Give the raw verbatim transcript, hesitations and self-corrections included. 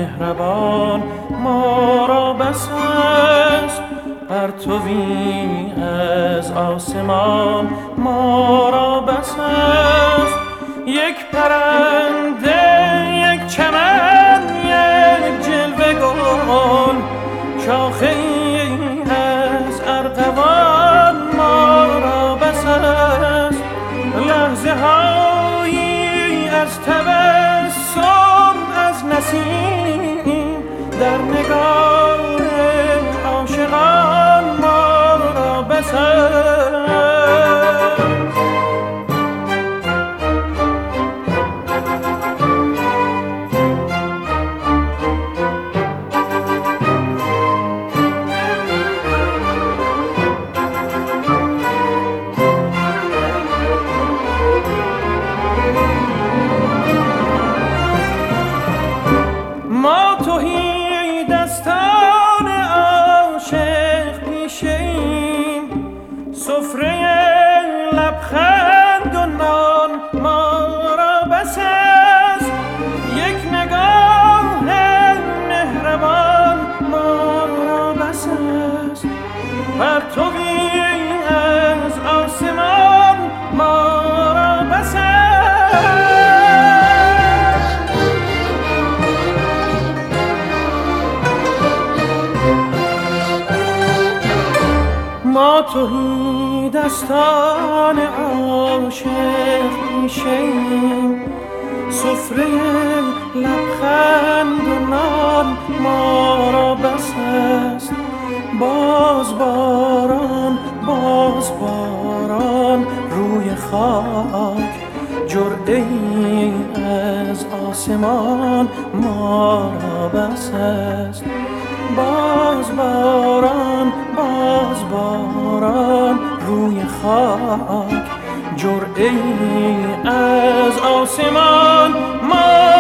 مهربان ما را بس است، پرتوی از آسمان ما را بس است. یک پرنده، یک چمن، یک جلوه گل، شاخه ای از ارغوان ما را بس است. لحظه هایی از تبسم از نسیم در نگاه عاشقان ما را بس است. ما تهی دستان عاشق پیشیم، سفره لبخند و نان ما را بس است. یک نگاه مهربان ما را بس است. پرتوی از آسمان ما را بس است. ما تهی دستان عاشق پیشیم، سفره لبخند و نان ما را بس است. باز باران، باز باران روی خاک، جرعه ای از آسمان ما را بس است. باز باران، باز باران روی خاک، جرعه ای از آسمان ما